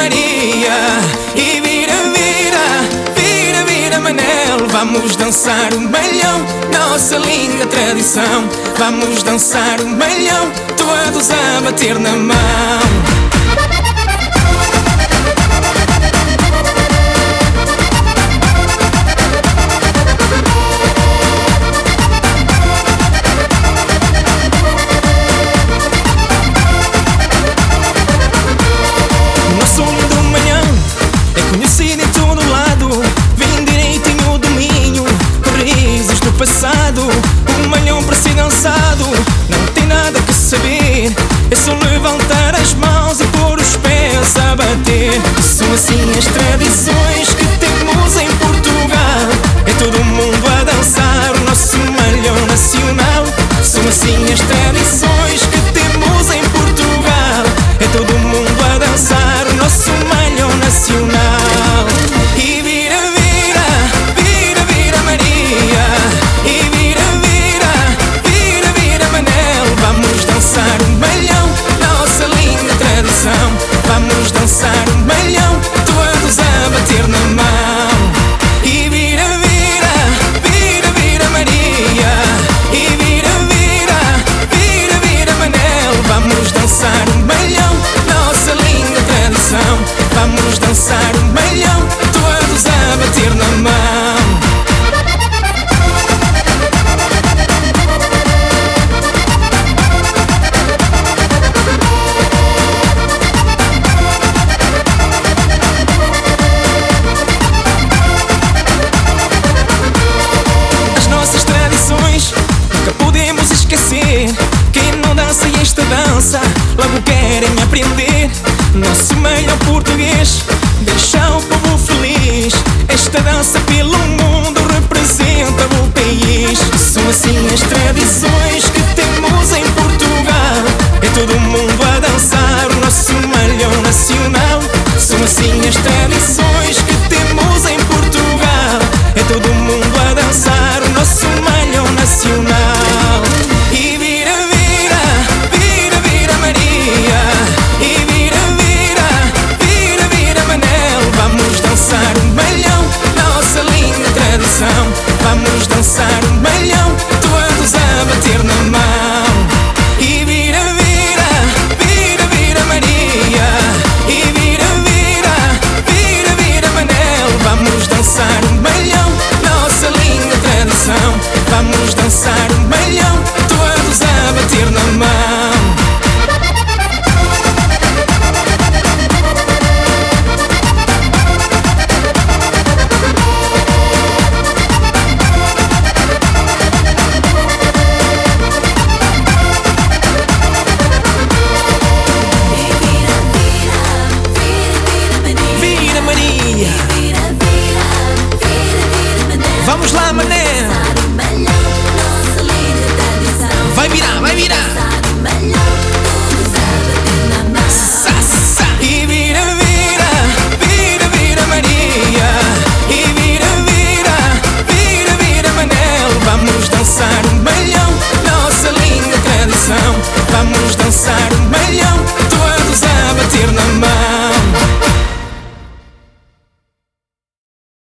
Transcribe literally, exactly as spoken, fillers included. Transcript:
Maria. E vira, vira, vira, vira Manel. Vamos dançar o malhão, nossa linda tradição. Vamos dançar o malhão, todos a bater na mão. Passado, o malhão para ser dançado não tem nada que saber. É só levantar as mãos e pôr os pés a bater. São assim as tradições que temos em Portugal. É todo mundo a dançar o nosso malhão nacional. São assim as tradições que temos em Portugal. É todo mundo a dançar o nosso malhão nacional. E vira, vira, vira, vira Maria. E vira, vira, vira, vira Manel. Vamos dançar o malhão, nossa linda tradição. Vamos dançar o malhão, todos a bater na mão. E vira, vira, vira, vira Maria. E vira, vira, vira, vira Manel. Vamos dançar o malhão, nossa linda tradição. Vamos dançar o malhão, todos a bater na mão. Quem não dança esta dança logo querem aprender. Nosso malhão português deixa o povo feliz. Esta dança pelo mundo representa o país. São assim as tradições que temos em Portugal. É todo